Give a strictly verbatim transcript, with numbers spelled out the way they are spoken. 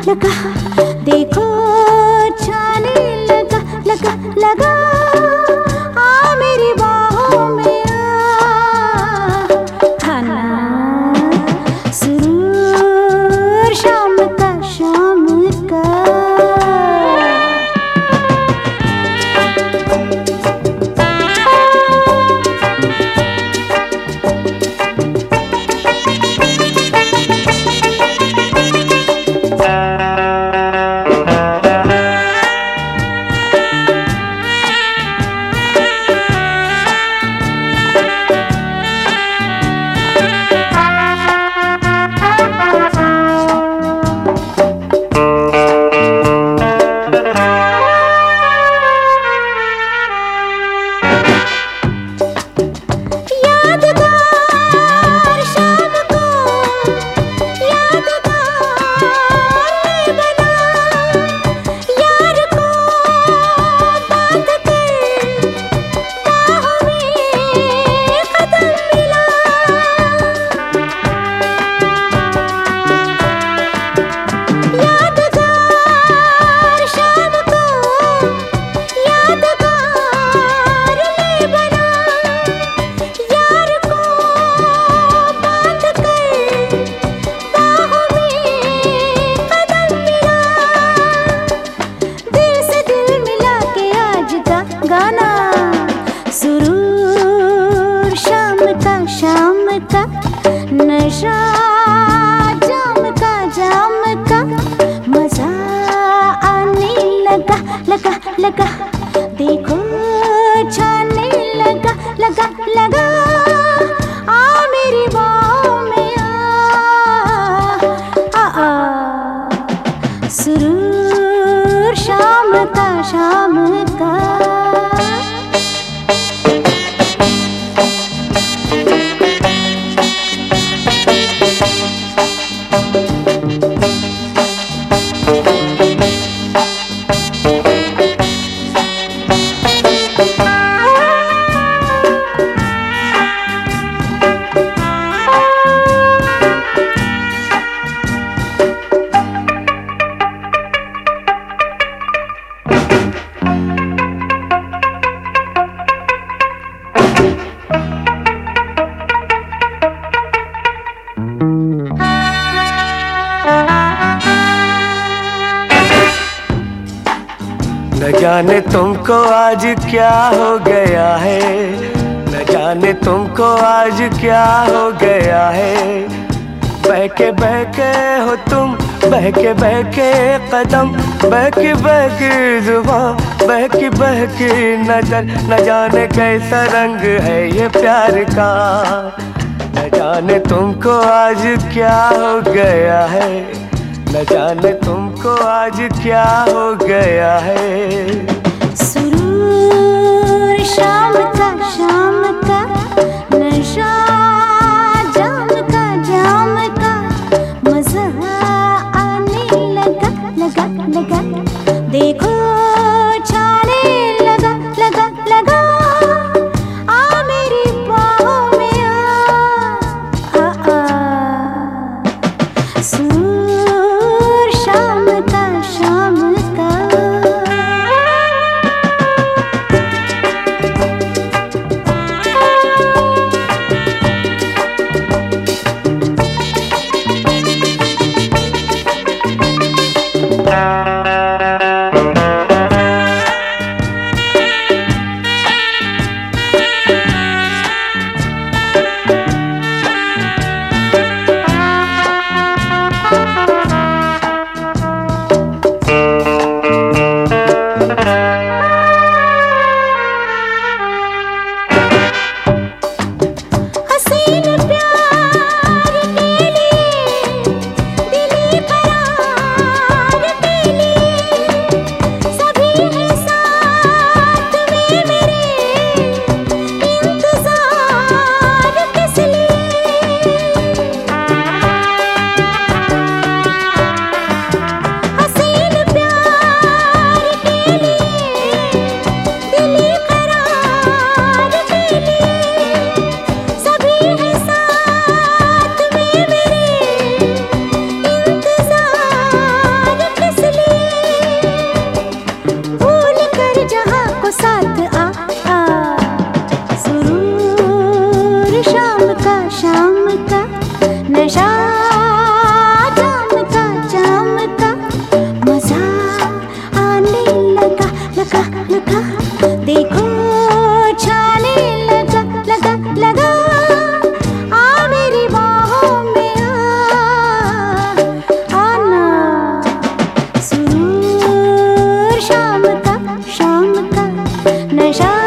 लगा, देखो छाने लगा लगा लगा, आ मेरी बाहों में आ, खाना सुरूर शाम का शाम का। गाना सुरूर शाम का शाम का, नशा जाम का जाम का, मजा आने लगा लगा लगा, देखो छाने लगा लगा लगा, आ मेरी बाहों में आ, आ, आ सुरूर शाम का शाम का। न जाने तुमको आज क्या हो गया है, न जाने तुमको आज क्या हो गया है, बहके बहके हो तुम, बहके बहके कदम, बहकी बहकी जुबान, बहकी बहकी नजर, न जाने कैसा रंग है ये प्यार का, न जाने तुमको आज क्या हो गया है, न जाने तुमको आज क्या हो गया है। सुरूर शाम का शाम का, नशा जाम का जाम का, मजा आने लगा लगा लगा, देखो छाने लगा लगा लगा, आ मेरी बाहों में आ, आ, आ सुरूर शाम का शाम का। नशा